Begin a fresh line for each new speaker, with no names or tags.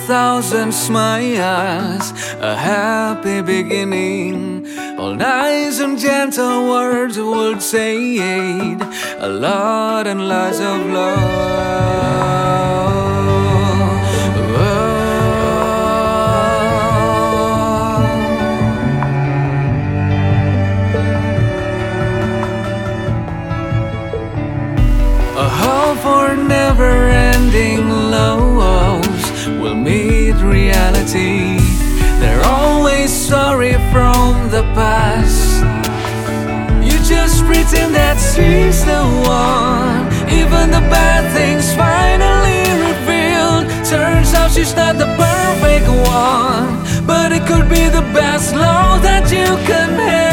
1,000 smiles, a happy beginning. All nice and gentle words would say it, a lot and lots of love. A hope for never-ending loves will meet reality. They're always sorry from the past. You just pretend that she's the one. Even the bad things finally revealed. Turns out she's not the perfect one, but it could be the best love that you can have.